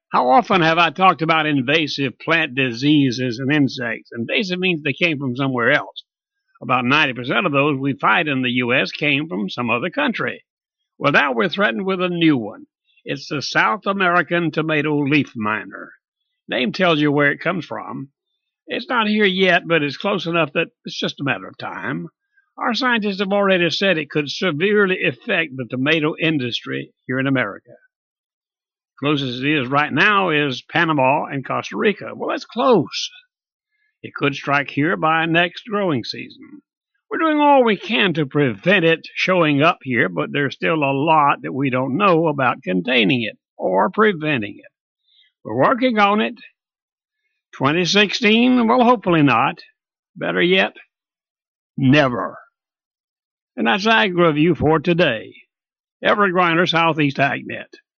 How often have I talked about invasive plant diseases and insects? Invasive means they came from somewhere else. About 90% of those we fight in the U.S. came from some other country. Well, now we're threatened with a new one. It's the South American tomato leaf miner. Name tells you where it comes from. It's not here yet, but it's close enough that it's just a matter of time. Our scientists have already said it could severely affect the tomato industry here in America. Closest it is right now is Panama and Costa Rica. Well, that's close. It could strike here by next growing season. We're doing all we can to prevent it showing up here, but there's still a lot that we don't know about containing it or preventing it. We're working on it. 2016? Well, hopefully not. Better yet, never. And that's Ag Review for today. Everett Griner, Southeast AgNet.